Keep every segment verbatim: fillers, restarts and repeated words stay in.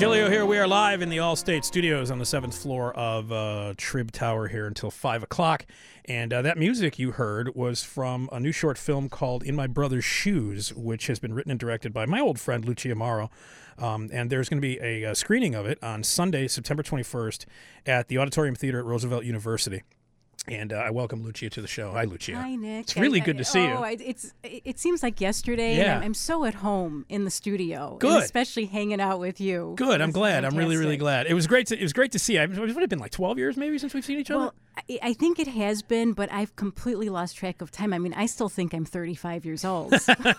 Gilio here. We are live in the Allstate Studios on the seventh floor of uh, Trib Tower here until five o'clock. And uh, that music you heard was from a new short film called In My Brother's Shoes, which has been written and directed by my old friend Lucia Amaro. Um, and there's going to be a, a screening of it on Sunday, September twenty-first at the Auditorium Theater at Roosevelt University. And uh, I welcome Lucia to the show. Hi, Lucia. Hi, Nick. It's really I, good to I, see oh, you. It's it seems like yesterday. Yeah. And I'm, I'm so at home in the studio. Good. And especially hanging out with you. Good. I'm It's glad. I'm really, really fantastic. glad. It was great. To, it was great to see you. It would have been like twelve years maybe since we've seen each other. Well, I, I think it has been, but I've completely lost track of time. I mean, I still think I'm thirty-five years old.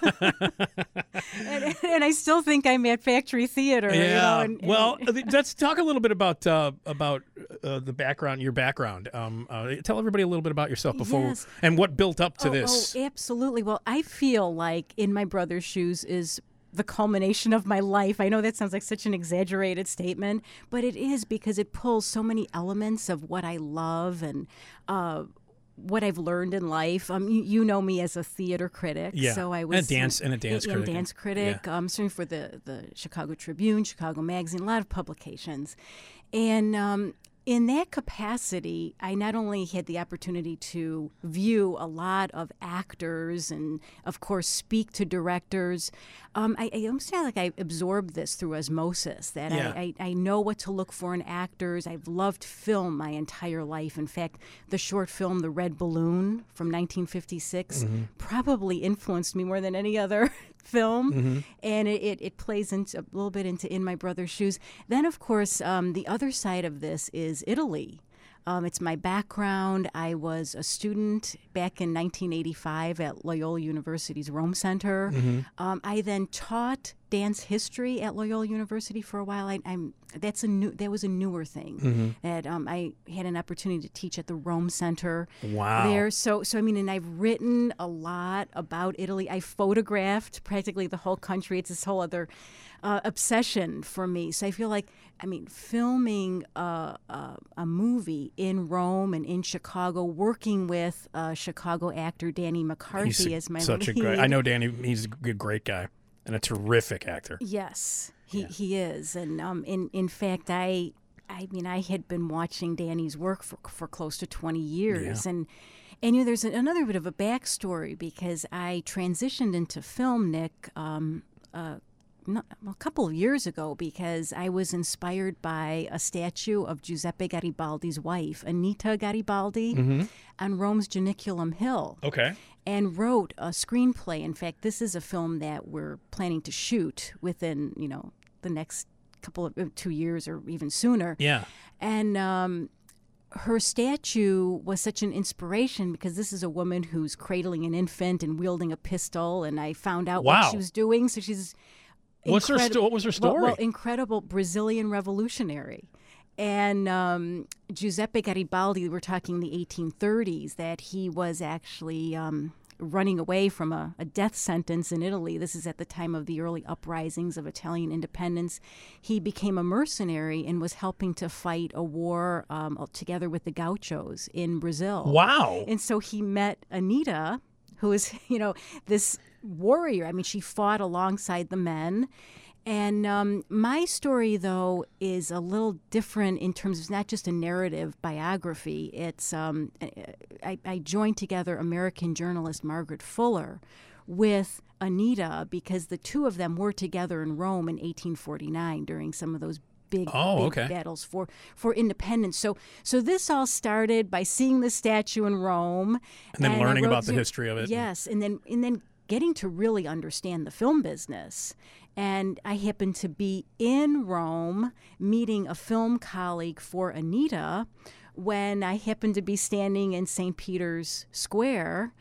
and, and I still think I'm at Factory Theater. Yeah. You know, and, and, well, let's talk a little bit about uh, about uh, the background, your background. Um, uh, tell everybody a little bit about yourself before Yes. and what built up to oh, this. Oh, absolutely. Well, I feel like In My Brother's Shoes is the culmination of my life. I know that sounds like such an exaggerated statement, but it is because it pulls so many elements of what I love and uh, what I've learned in life. Um, you, you know me as a theater critic, Yeah. so I And was a dance- and a dance yeah, critic. dance critic. Um, serving for the the Chicago Tribune, Chicago Magazine, a lot of publications, and. Um, In that capacity, I not only had the opportunity to view a lot of actors and, of course, speak to directors. Um, I, I almost feel like I absorbed this through osmosis, that Yeah. I, I, I know what to look for in actors. I've loved film my entire life. In fact, the short film The Red Balloon from nineteen fifty-six Mm-hmm. probably influenced me more than any other film, Mm-hmm. and it, it, it plays into a little bit into In My Brother's Shoes. Then, of course, um, the other side of this is Italy. Um, it's my background. I was a student back in nineteen eighty-five at Loyola University's Rome Center. Mm-hmm. Um, I then taught dance history at Loyola University for a while. I, I'm that's a new that was a newer thing Mm-hmm. that um, I had an opportunity to teach at the Rome Center. Wow. There, so so I mean, and I've written a lot about Italy. I photographed practically the whole country. It's this whole other uh, obsession for me. So I feel like, I mean, filming a, a, a movie in Rome and in Chicago, working with uh, Chicago actor Danny McCarthy He's as my such lead. a great. I know Danny. He's a good, great guy and a terrific actor. Yes, he, Yeah. he is, and um, in in fact, I I mean, I had been watching Danny's work for for close to twenty years, Yeah. and and you know, there's another bit of a backstory because I transitioned into film, Nick, um, uh, not, a couple of years ago because I was inspired by a statue of Giuseppe Garibaldi's wife, Anita Garibaldi, Mm-hmm. on Rome's Janiculum Hill Okay. and wrote a screenplay. In fact, this is a film that we're planning to shoot within, you know, the next couple of uh, two years or even sooner. Yeah. And um, her statue was such an inspiration because this is a woman who's cradling an infant and wielding a pistol. And I found out Wow. what she was doing. So she's What's her incredi- sto- what was her well- story? Well, incredible Brazilian revolutionary. And um, Giuseppe Garibaldi, we're talking the eighteen thirties, that he was actually um, running away from a, a death sentence in Italy. This is at the time of the early uprisings of Italian independence. He became a mercenary and was helping to fight a war um, together with the gauchos in Brazil. Wow. And so he met Anita, who is, you know, this warrior. I mean, she fought alongside the men. And um, my story, though, is a little different in terms of not just a narrative biography. It's um, I, I joined together American journalist Margaret Fuller with Anita because the two of them were together in Rome in eighteen forty-nine during some of those big, Oh, big okay. battles for, for independence. So so this all started by seeing the statue in Rome. And then I learning wrote about the to- history of it. Yes, and then and then getting to really understand the film business. And I happened to be in Rome meeting a film colleague for Anita when I happened to be standing in Saint Peter's Square.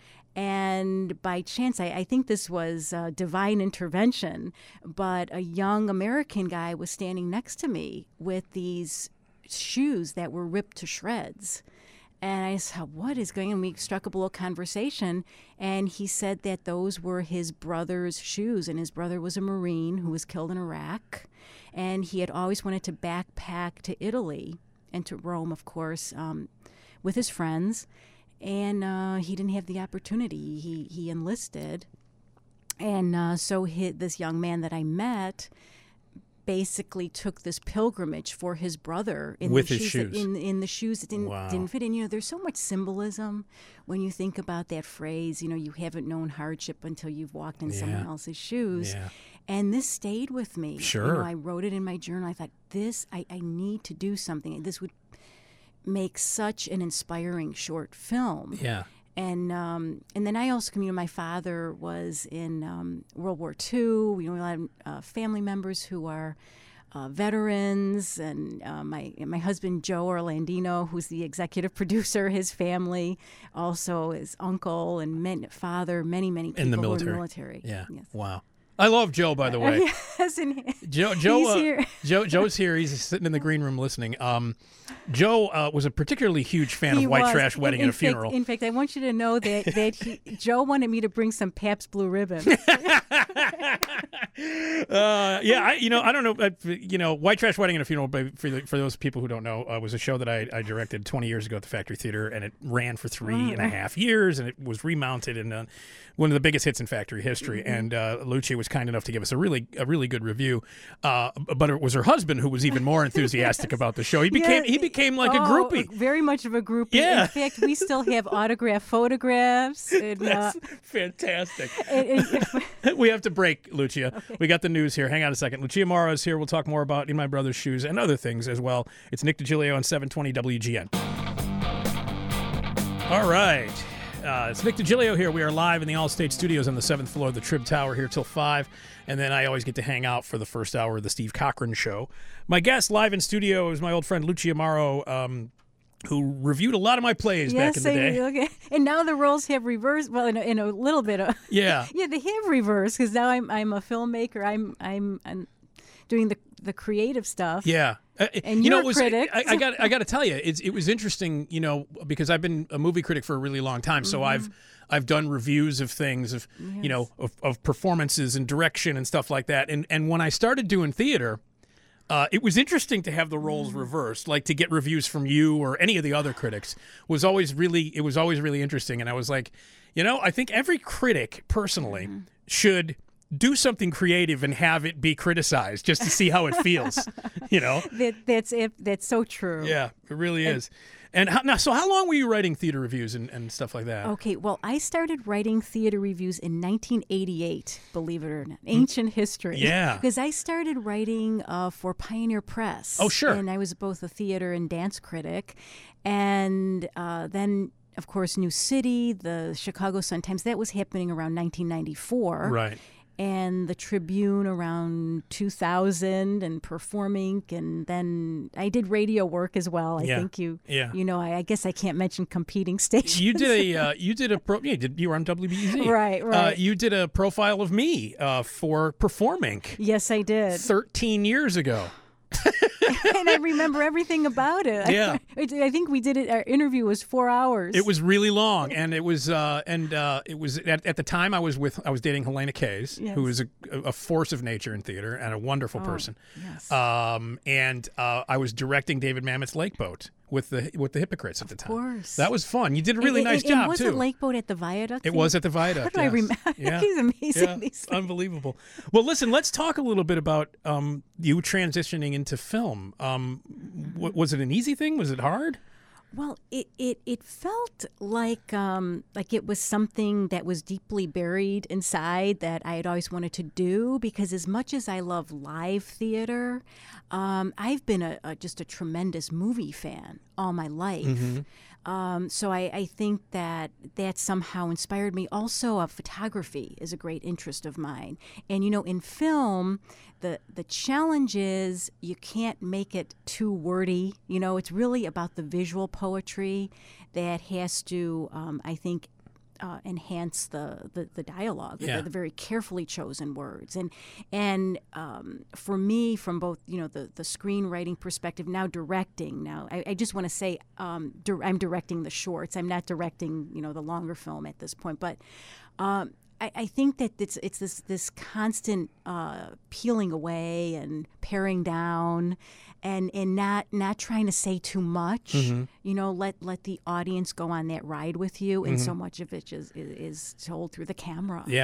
And by chance, I, I think this was uh, divine intervention, but a young American guy was standing next to me with these shoes that were ripped to shreds. And I said, what is going on? We struck up a little conversation, and he said that those were his brother's shoes, and his brother was a Marine who was killed in Iraq, and he had always wanted to backpack to Italy and to Rome, of course, um, with his friends, and uh, he didn't have the opportunity. He he enlisted, and uh, so he, this young man that I met basically took this pilgrimage for his brother in With the his shoes, that- shoes. in in the shoes that didn't Wow. didn't fit in. You know, there's so much symbolism when you think about that phrase. You know, you haven't known hardship until you've walked in someone Yeah. else's shoes. Yeah. And this stayed with me. You Sure. know, I wrote it in my journal. I thought, this, I, I need to do something. This would make such an inspiring short film. Yeah. And um, and then I also, you know, my father was in um, World War Two. You know, a lot of uh, family members who are uh, veterans, and uh, my my husband Joe Orlandino, who's the executive producer. His family, also his uncle and men, father, many many people In the who military. were military. Yeah. Yes. Wow. I love Joe, by the way. Yes, and Joe, Joe, he's uh, here. Joe, Joe's here. He's sitting in the green room listening. Um, Joe uh, was a particularly huge fan He of White was. Trash Wedding in, and a in fact- Funeral. in fact, I want you to know that that he, Joe wanted me to bring some Pabst Blue Ribbon. uh, yeah, I, you know, I don't know. Uh, you know, White Trash Wedding and a Funeral, but for the, for those people who don't know, uh, was a show that I, I directed twenty years ago at the Factory Theater, and it ran for three and a half years, and it was remounted in uh, one of the biggest hits in Factory history. Mm-hmm. And uh, Lucia was kind enough to give us a really a really good review. Uh, but it was her husband who was even more enthusiastic about the show. He became Yeah, he became like a oh, groupie. Very much of a groupie. Yeah. In fact, we still have autographed photographs. And, uh, That's fantastic. and- and- We have to break, Lucia. We got the news here. Hang on a second. Lucia Morrow is here. We'll talk more about In My Brother's Shoes and other things as well. It's Nick DiGilio on seven twenty W G N. All right. Uh, it's Nick DiGilio here. We are live in the Allstate Studios on the seventh floor of the Trib Tower here till five. And then I always get to hang out for the first hour of the Steve Cochran Show. My guest live in studio is my old friend Lucia Morrow, um, who reviewed a lot of my plays back yes, in the I- day. okay. And now the roles have reversed. Well, in a, in a little bit of Yeah. yeah, they have reversed because now I'm I'm a filmmaker. I'm I'm, I'm doing the the creative stuff. Yeah. Uh, And you know, you're it was, a critic. I, I got I got to tell you, it's, it was interesting, you know, because I've been a movie critic for a really long time. So I've I've done reviews of things, of you know, of, of performances and direction and stuff like that. And and when I started doing theater, uh, it was interesting to have the roles reversed, like to get reviews from you or any of the other critics was always really it was always really interesting. And I was like, you know, I think every critic personally should do something creative and have it be criticized just to see how it feels, you know? That that's it. That's so true. Yeah, it really is. And how, now, so how long were you writing theater reviews and, and stuff like that? Okay, well, I started writing theater reviews in nineteen eighty-eight, believe it or not. Ancient history. Yeah. Because I started writing uh, for Pioneer Press. Oh, sure. And I was both a theater and dance critic. And uh, then, of course, New City, the Chicago Sun-Times, that was happening around nineteen ninety-four. Right. And the Tribune around two thousand, and Performing, and then I did radio work as well. I Yeah. think you, Yeah. you know, I, I guess I can't mention competing stations. You did a uh, you did a pro yeah, you, did, you were on W B E Z. Right, Uh, right. you did a profile of me uh, for Performing Yes, I did. thirteen years ago. And I remember everything about it. Yeah. I, I think we did it, our interview was four hours. It was really long, and it was uh, and uh, it was at, at the time I was with I was dating Helena Kays, Yes. who is a, a force of nature in theater and a wonderful person. yes. Um, and uh, I was directing David Mamet's Lake Boat with the with the Hypocrites at the time. course. That was fun. You did a really And- nice and, job and was too. it Lake Boat at the Viaduct? It thing? was at the Viaduct. How do I yes. remember? Yeah. He's amazing. Yeah, These things. unbelievable. Well, listen, let's talk a little bit about um, you transitioning into film. Um, w- was it an easy thing? Was it hard? Well, it, it, it felt like um, like it was something that was deeply buried inside that I had always wanted to do, because as much as I love live theater, um, I've been a, a just a tremendous movie fan all my life. Um, so I, I think that that somehow inspired me. Also, uh, photography is a great interest of mine. And, you know, in film, the, the challenge is you can't make it too wordy. You know, it's really about the visual poetry that has to, um, I think, Uh, enhance the, the, the dialogue, Yeah. the, the very carefully chosen words. And and um, for me, from both, you know, the, the screenwriting perspective, now directing, now I, I just want to say um, dir- I'm directing the shorts. I'm not directing, you know, the longer film at this point. But um, I, I think that it's it's this this constant uh, peeling away and paring down, and and not not trying to say too much. You know, let let the audience go on that ride with you, and so much of it is is, is told through the camera. Yeah.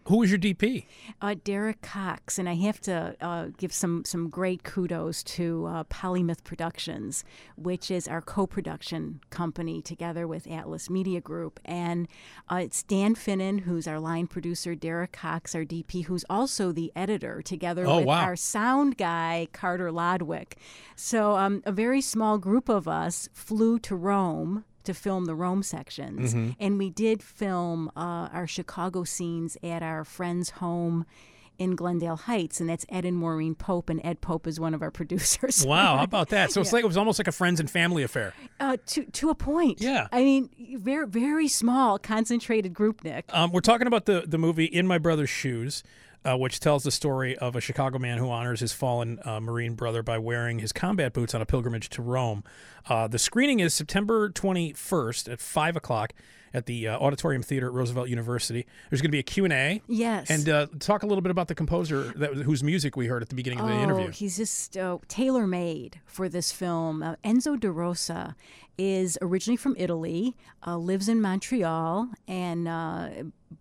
Who was your D P? Uh, Derek Cox, and I have to uh, give some some great kudos to uh, Polymyth Productions, which is our co-production company together with Atlas Media Group. And uh, it's Dan Finnan, who's our line producer, Derek Cox, our D P, who's also the editor, together Oh, with wow. our sound guy, Carter Lodwick. So um, a very small group of us flew to Rome to film the Rome sections. Mm-hmm. And we did film uh, our Chicago scenes at our friend's home in Glendale Heights, and that's Ed and Maureen Pope, and Ed Pope is one of our producers. Wow, how about that? So it's Yeah. like it was almost like a friends and family affair. Uh, to to a point. Yeah. I mean, very very small, concentrated group, Nick. Um, we're talking about the, the movie In My Brother's Shoes, uh, which tells the story of a Chicago man who honors his fallen uh, Marine brother by wearing his combat boots on a pilgrimage to Rome. Uh, the screening is September twenty-first at five o'clock at the uh, Auditorium Theater at Roosevelt University. There's going to be a Q and A. Yes. And uh, talk a little bit about the composer that, whose music we heard at the beginning of the oh, interview. he's just uh, tailor-made for this film. Uh, Enzo De Rosa is originally from Italy, uh, lives in Montreal, and uh,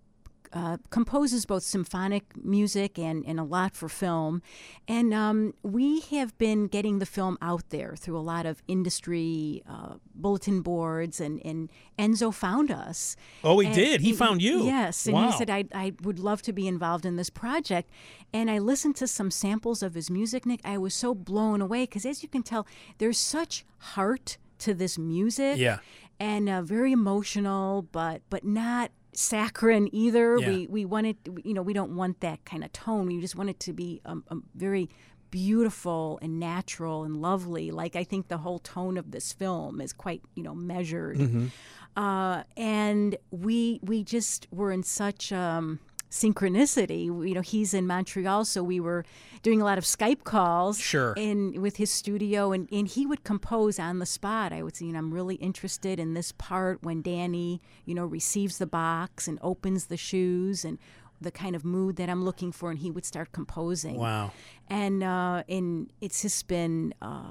uh, composes both symphonic music and, and a lot for film. And um, we have been getting the film out there through a lot of industry uh, bulletin boards, and, and Enzo found us. Oh, he And did? He found you? Yes. And Wow. he said, I, I would love to be involved in this project. And I listened to some samples of his music, Nick. I was so blown away because, as you can tell, there's such heart to this music. Yeah. And uh, very emotional, but but not saccharine either. Yeah. We we wanted, you know, we don't want that kind of tone. We just want it to be um, um, very beautiful and natural and lovely. Like, I think the whole tone of this film is quite, you know, measured. Mm-hmm. Uh, and we we just were in such um, synchronicity. You know, he's in Montreal, so we were doing a lot of Skype calls. Sure. In with his studio, and, and he would compose on the spot. I would say, you know, I'm really interested in this part when Danny, you know, receives the box and opens the shoes, and the kind of mood that I'm looking for, and he would start composing. Wow. And uh, and it's just been uh,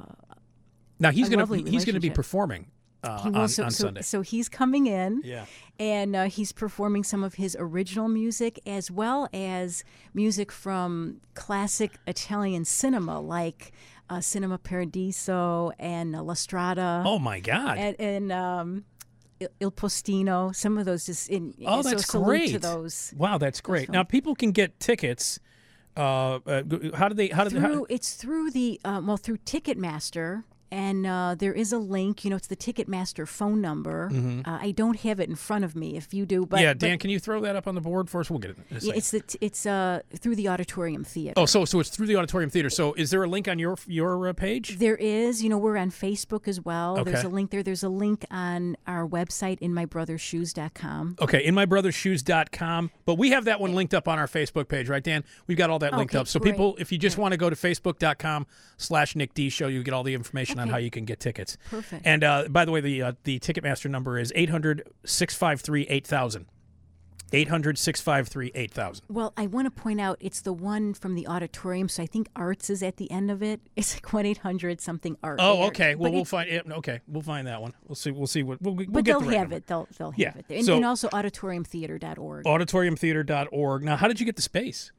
Now he's a going lovely to he's going to be relationship. performing uh, He will, on, so, on so, Sunday. So he's coming in, Yeah. and uh, he's performing some of his original music as well as music from classic Italian cinema, like uh, Cinema Paradiso and uh, La Strada. Oh my God. And, and um, Il- Il Postino, some of those just in. Oh, so that's salute great. to those. Wow, that's great. Now people can get tickets. Uh, uh, g- how do they? How do they? Through How, it's through the uh, well through Ticketmaster. And uh, there is a link, you know, it's the Ticketmaster phone number. Uh, I don't have it in front of me. If you do, but Mm-hmm. yeah, but- Dan, can you throw that up on the board for us? We'll get it. In a Yeah, second. it's the t- it's uh through the Auditorium Theater. Oh, so so it's through the Auditorium Theater. So is there a link on your your uh, page? There is, you know, we're on Facebook as well. There's Okay. a link there. There's a link on our website, in my brothers shoes dot com. Okay, in my brothers shoes dot com. But we have that one linked up on our Facebook page, right, Dan? We've got all that linked Okay, up. So great. people, if you just want to go to facebook dot com slash Nick D Show, you get all the information on Okay. how you can get tickets. Perfect. And uh, by the way, the uh, the Ticketmaster number is eight hundred, six five three, eight thousand. eight hundred, six five three, eight thousand. Well, I want to point out it's the one from the auditorium, so I think Arts is at the end of it. It's like one eight hundred something Art. Oh, There. okay. Well, But we'll it- find it. Okay, we'll find that one. We'll see. We'll see what we'll, we'll But get they'll the right have number. it. They'll they'll Yeah. have it there, and, So- and also auditorium theater dot org. auditorium theater dot org. Now, how did you get the space?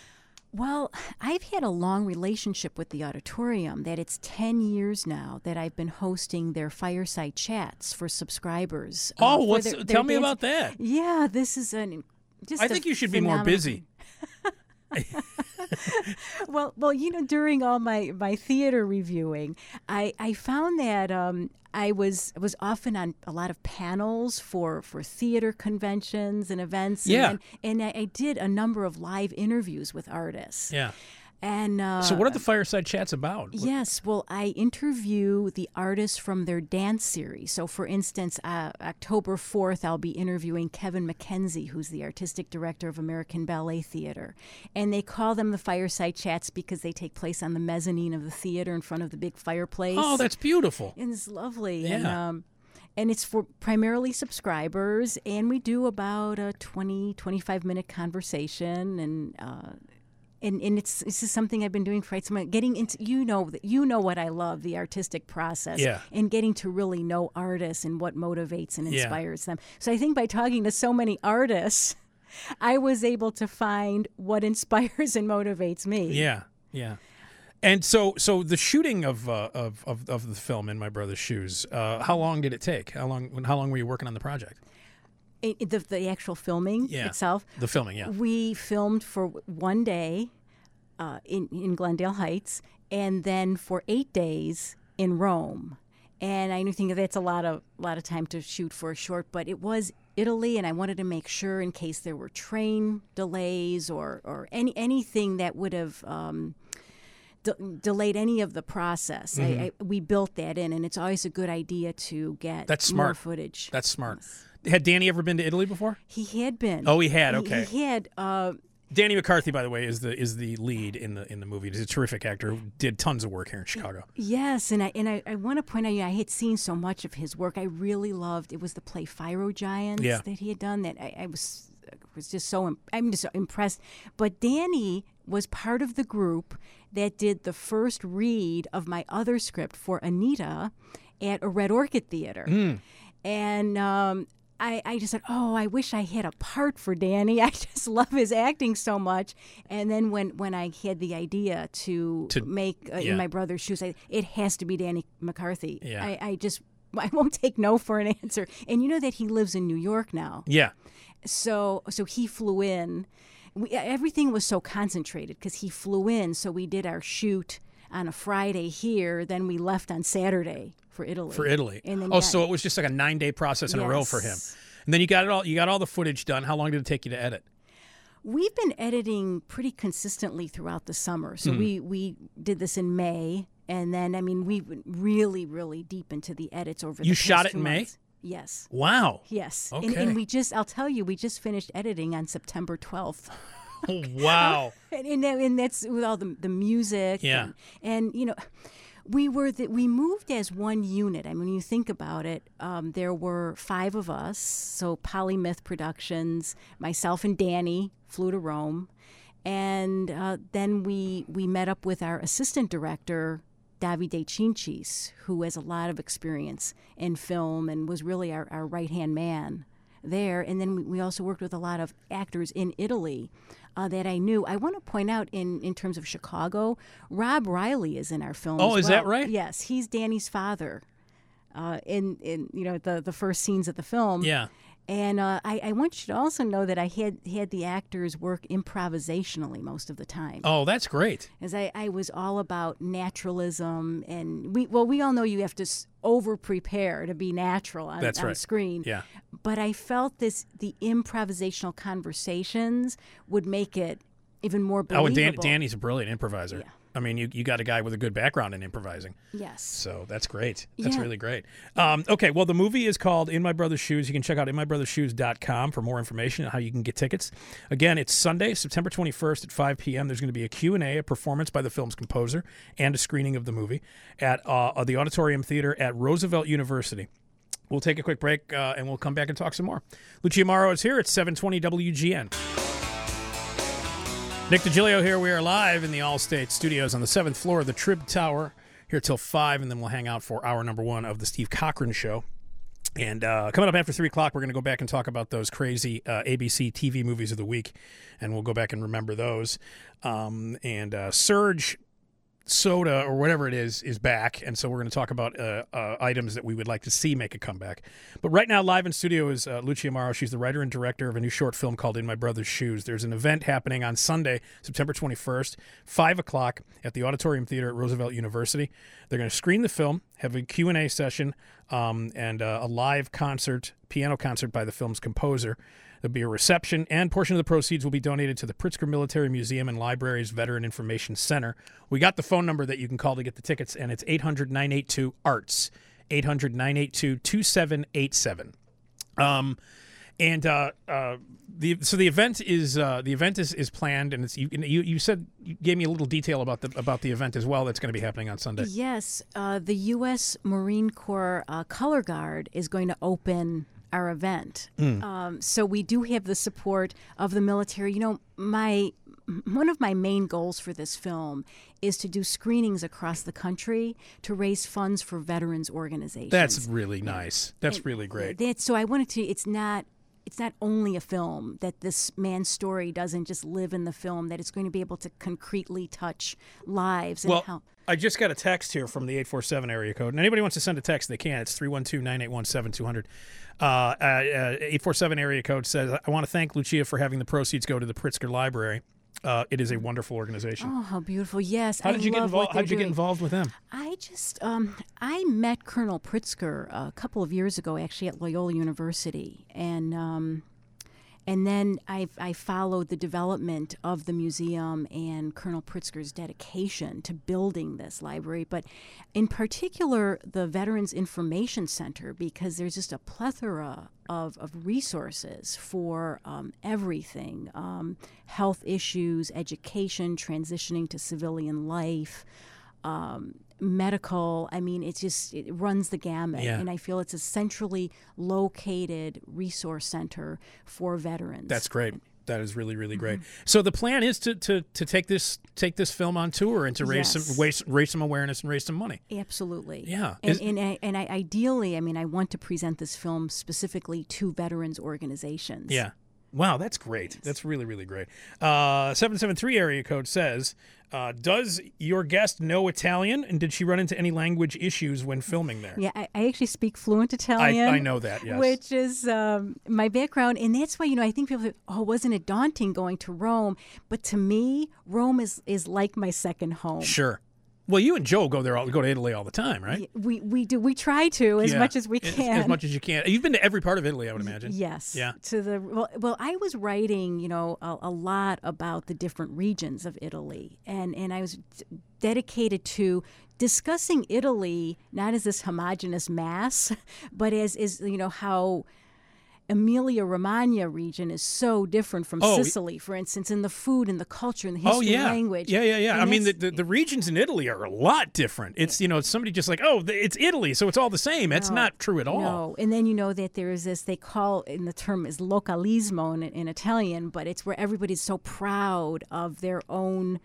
Well, I've had a long relationship with the auditorium, that it's ten years now that I've been hosting their fireside chats for subscribers. uh, Oh, for what's their- their tell me dance- about that. Yeah, this is an just I a think you should be more phenomenal- busy. Well, well, you know, during all my, my theater reviewing, I, I found that um, I was was often on a lot of panels for, for theater conventions and events. Yeah. And, and I, I did a number of live interviews with artists. Yeah. And uh, So, what are the fireside chats about? What- Yes, well, I interview the artists from their dance series. So, for instance, uh, October fourth, I'll be interviewing Kevin McKenzie, who's the artistic director of American Ballet Theater. And they call them the fireside chats because they take place on the mezzanine of the theater in front of the big fireplace. Oh, that's beautiful. And it's lovely. Yeah. And, um, and it's for primarily subscribers. And we do about a twenty, twenty-five minute conversation. And, uh, And, and it's this is something I've been doing for quite some time. Getting into you know that you know what I love, the artistic process, Yeah. and getting to really know artists and what motivates and Yeah. inspires them. So I think by talking to so many artists, I was able to find what inspires and motivates me. Yeah, yeah. And so, so the shooting of uh, of, of of the film In My Brother's Shoes, uh, how long did it take? How long? How long were you working on the project? It, the, the actual filming Yeah. itself. The filming, yeah. We filmed for one day uh, in in Glendale Heights, and then for eight days in Rome. And I think that's a lot of lot of time to shoot for a short, but it was Italy, and I wanted to make sure in case there were train delays or or any anything that would have um, de- delayed any of the process. Mm-hmm. I, I, we built that in, and it's always a good idea to get That's more smart. footage. That's smart. Had Danny ever been to Italy before? He had been. Oh, he had. He- Okay. He, had. Uh, Danny McCarthy, by the way, is the is the lead in the in the movie. He's a terrific actor who did tons of work here in Chicago. Yes, and I and I, I want to point out, you know, I had seen so much of his work. I really loved. It was the play Fire Giants Yeah. that he had done. That I, I was was just so im- I'm just so impressed. But Danny was part of the group that did the first read of my other script for Anita at a Red Orchid Theater, Mm. and. Um, I, I just said, oh, I wish I had a part for Danny. I just love his acting so much. And then when, when I had the idea to, To- make uh, yeah. In My Brother's Shoes, I, it has to be Danny McCarthy. Yeah. I, I just I won't take no for an answer. And you know that he lives in New York now. Yeah. So so he flew in. We, everything was so concentrated because he flew in. So we did our shoot on a Friday here. Then we left on Saturday for Italy. For Italy. And then Oh, got- so it was just like a nine day process in a row for him. Yes. And then you got it all. You got all the footage done. How long did it take you to edit? We've been editing pretty consistently throughout the summer. So Hmm. we, we did this in May. And then, I mean, we went really, really deep into the edits over the You past shot it two in May? months. Yes. Wow. Yes. And, Okay. and we just, I'll tell you, we just finished editing on September twelfth. Oh, wow. and, and, that- and that's with all the, the music. Yeah. And, and, you know, we were the, we moved as one unit. I mean, when you think about it, um, there were five of us. So Polymyth Productions, myself and Danny flew to Rome. And uh, then we, we met up with our assistant director, Davide Cincis, who has a lot of experience in film and was really our, our right-hand man there. And then we, we also worked with a lot of actors in Italy uh, that I knew. I want to point out in, in terms of Chicago, Rob Riley is in our film. Oh, as is that well. right? Yes, he's Danny's father uh, in, in you know the, the first scenes of the film. Yeah. And uh, I, I want you to also know that I had had the actors work improvisationally most of the time. Oh, that's great. As I, I was all about naturalism, and we well we all know you have to over prepare to be natural on, That's on right. screen. Yeah. But I felt this the improvisational conversations would make it even more believable. Oh, and Dan, Danny's a brilliant improviser. Yeah. I mean, you, you got a guy with a good background in improvising. Yes. So that's great. That's Yeah. really great. Um, okay, well, the movie is called In My Brother's Shoes. You can check out in my brothers shoes dot com for more information on how you can get tickets. Again, it's Sunday, September twenty-first at five p.m. There's going to be a Q and A, a performance by the film's composer, and a screening of the movie at uh, the Auditorium Theater at Roosevelt University. We'll take a quick break, uh, and we'll come back and talk some more. Lucia Morrow is here at seven twenty W G N. Nick DiGilio here. We are live in the Allstate Studios on the seventh floor of the Trib Tower here till five, and then we'll hang out for hour number one of the Steve Cochran Show. And uh, coming up after three o'clock, we're going to go back and talk about those crazy uh, A B C T V movies of the week, and we'll go back and remember those. Um, and uh, Surge Soda, or whatever it is, is back, and so we're going to talk about uh, uh, items that we would like to see make a comeback. But right now, live in studio is uh, Lucia Morrow. She's the writer and director of a new short film called In My Brother's Shoes. There's an event happening on Sunday, September twenty-first, five o'clock at the Auditorium Theater at Roosevelt University. They're going to screen the film, have a Q and A session, um, and uh, a live concert, piano concert by the film's composer. There'll be a reception, and portion of the proceeds will be donated to the Pritzker Military Museum and Library's Veteran Information Center. We got the phone number that you can call to get the tickets, and it's eight hundred, nine eight two, A R T S, eight hundred, nine eight two, two seven eight seven. Um, and uh, uh, the so the event is uh, the event is, is planned, and it's you, you you said you gave me a little detail about the about the event as well. That's going to be happening on Sunday. Yes, uh, the U S Marine Corps uh, Color Guard is going to open our event. Mm. Um, so we do have the support of the military. You know, my one of my main goals for this film is to do screenings across the country to raise funds for veterans organizations. That's really nice. That's And really great. That's, so I wanted to. It's not it's not only a film, that this man's story doesn't just live in the film, that it's going to be able to concretely touch lives and Well, help. I just got a text here from the eight four seven area code. And anybody wants to send a text, they can. It's three one two, nine eight one, seven two zero zero. Uh, uh, eight four seven area code says, I want to thank Lucia for having the proceeds go to the Pritzker Library. Uh, it is a wonderful organization. Oh, how beautiful. Yes, How did I you get love involved? what How they're did you get doing. involved with them? I just, um, I met Colonel Pritzker a couple of years ago, actually at Loyola University, and um, and then I I followed the development of the museum and Colonel Pritzker's dedication to building this library, but in particular the Veterans Information Center, because there's just a plethora of, of resources for um, everything, um, health issues, education, transitioning to civilian life, um, medical. I mean, it's just, it runs the gamut. Yeah. And I feel it's a centrally located resource center for veterans. That's great. That is really, really great. So the plan is to, to, to take this take this film on tour and to raise Yes. some raise, raise some awareness and raise some money. Absolutely. Yeah. And, Is- and, I, and I, ideally, I mean, I want to present this film specifically to veterans organizations. Yeah. Wow, that's great. That's really, really great. Uh, seven seven three area code says, uh, does your guest know Italian, and did she run into any language issues when filming there? Yeah, I, I actually speak fluent Italian. I, I know that, yes. Which is um, my background. And that's why, you know, I think people think, oh, wasn't it daunting going to Rome? But to me, Rome is, is like my second home. Sure. Well, you and Joe go there, all, go to Italy all the time, right? Y- We, we do. We try to as Yeah. much as we As- can. As much as you can. You've been to every part of Italy, I would imagine. Yes. Yeah. To the well, well, I was writing, you know, a, a lot about the different regions of Italy, and and I was d- dedicated to discussing Italy not as this homogenous mass, but as is you know how Emilia Romagna region is so different from Oh, Sicily, for instance, in the food and the culture and the Oh history yeah, language. yeah, yeah, yeah. And I mean, the, that's- the the regions in Italy are a lot different. It's you know, it's somebody just like, oh, th- it's Italy, so it's all the same. That's No, not true at all. No, and then you know that there is this, they call, in the term is localismo in, in Italian, but it's where everybody's so proud of their own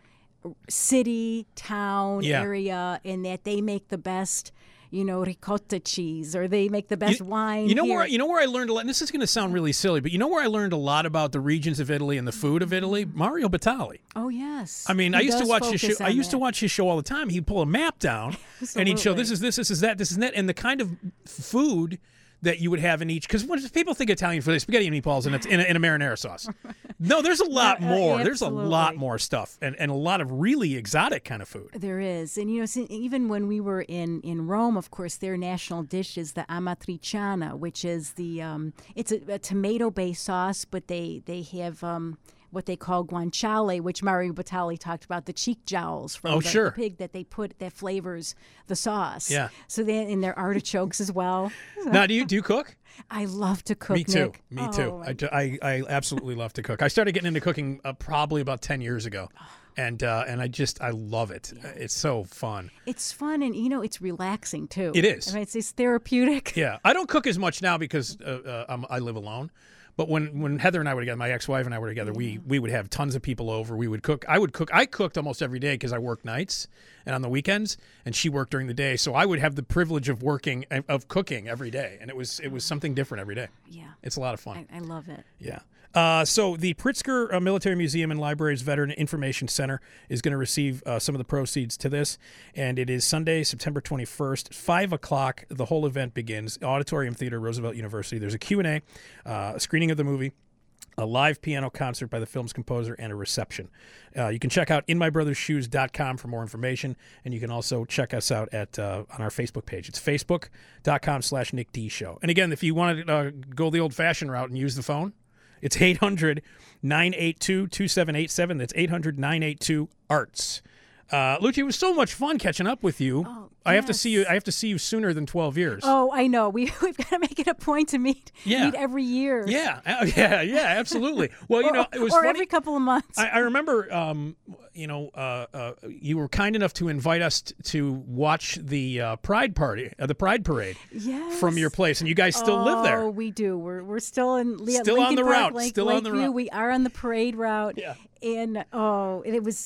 city, town, Yeah. area, and that they make the best, you know, ricotta cheese, or they make the best wine You know here. where you know where I learned a lot. And this is going to sound really silly, but you know where I learned a lot about the regions of Italy and the food of Italy? Mario Batali. Oh, yes. I mean, He I used to does watch his show. focus I on used to that. watch his show all the time. He'd pull a map down and he'd show this Absolutely. is this, this is that, this is that, and the kind of food that you would have in each. Because when people think Italian food, they spaghetti and meatballs, and it's in a, in a marinara sauce. No, there's a lot Uh, uh, more. There's a lot absolutely. more stuff, and, and a lot of really exotic kind of food. There is. And, you know, sin- even when we were in, in Rome, of course, their national dish is the amatriciana, which is the, um, it's a, a tomato-based sauce, but they, they have um, what they call guanciale, which Mario Batali talked about, the cheek jowls from Oh, the, sure. the pig that they put, that flavors the sauce. Yeah. So then in their artichokes as well. Now, do you do you cook? I love to cook, Me too. Nick. Me Oh, too. my I, do- I, I absolutely love to cook. I started getting into cooking uh, probably about ten years ago, and uh, and I just I love it. It's so fun. It's fun, and, you know, it's relaxing, too. It is. I mean, it's, it's therapeutic. Yeah, I don't cook as much now because uh, uh, I'm, I live alone. But when, when Heather and I were together, my ex-wife and I were together, we we would have tons of people over. We would cook. I would cook. I cooked almost every day because I worked nights and on the weekends, and she worked during the day. So I would have the privilege of working of cooking every day, and it was it was something different every day. Yeah. It's a lot of fun. I, I love it. Yeah. Uh, so the Pritzker uh, Military Museum and Library's Veteran Information Center is going to receive uh, some of the proceeds to this, and it is Sunday, September twenty-first, five o'clock. The whole event begins. Auditorium Theater, Roosevelt University. There's a Q and A, uh, a screening of the movie, a live piano concert by the film's composer, and a reception. Uh, you can check out in my brothers shoes dot com for more information, and you can also check us out at uh, on our Facebook page. It's facebook.com slash Nick D Show. And again, if you want to uh, go the old-fashioned route and use the phone, it's eight hundred, nine eight two, two seven eight seven. That's eight hundred, nine eight two, ARTS. Uh, Lucia, it was so much fun catching up with you. Oh, I have to see you. yes. I have to see you sooner than twelve years. Oh, I know. We we've got to make it a point to meet Yeah. meet every year. Yeah, uh, yeah, yeah, absolutely. Well, you know, it was or funny. every couple of months. I, I remember, um, you know, uh, uh, you were kind enough to invite us t- to watch the uh, Pride Party, uh, the Pride Parade, yes. from your place, and you guys still live Oh, there. we do. We're we're still in Le- Still on Lincoln the Park, route, Lake, still on the Lakeview. route. We are on the parade route. Yeah. And oh, it was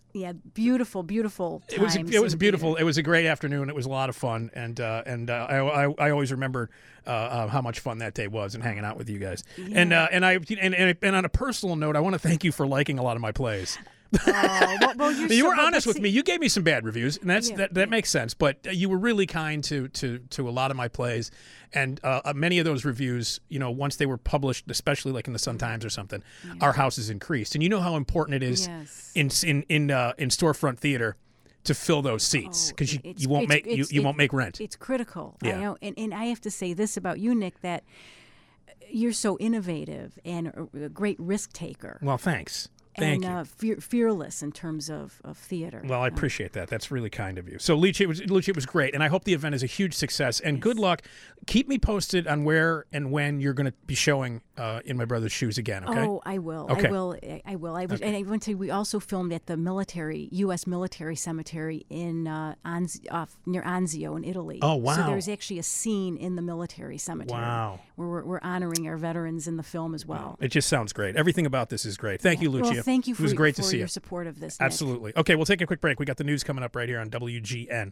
Yeah, beautiful, beautiful It was a, times it was in a beautiful. theater. It was a great afternoon. It was a lot of fun, and uh, and uh, I, I I always remember uh, uh, how much fun that day was and hanging out with you guys. And uh, and I and, and and on a personal note, I want to thank you for liking a lot of my plays. Oh, well, well, you're You so- were well, honest but with see- me. You gave me some bad reviews, and that's Yeah, that, that yeah. makes sense. But uh, you were really kind to to to a lot of my plays, and uh, uh, many of those reviews, you know, once they were published, especially like in the Sun Times or something, our house has increased. And you know how important it is Yes. in in in uh, in storefront theater to fill those seats Oh, because you, it's- you won't it's- make you, it's- you it- won't make rent. It's critical. Yeah. I know, and, and I have to say this about you, Nick, that you're so innovative and a, a great risk taker. Well, thanks. Thank and you. Uh, fear, fearless in terms of, of theater. Well, I appreciate that. That's really kind of you. So, Lucia, it was, Lucia, it was great, and I hope the event is a huge success. And good luck. Keep me posted on where and when you're going to be showing uh, In My Brother's Shoes again. Okay. Oh, I will. Okay. I will. I- I will. I was, and I went to. We also filmed at the military, U S military cemetery in uh, Anz, off near Anzio in Italy. Oh, wow. So there's actually a scene in the military cemetery. Wow. Where we're, we're honoring our veterans in the film as well. It just sounds great. Everything about this is great. Thank you, Lucia. Well, thank you for, It was great for to see your you. support of this. Nick. Absolutely. Okay, we'll take a quick break. We got the news coming up right here on W G N.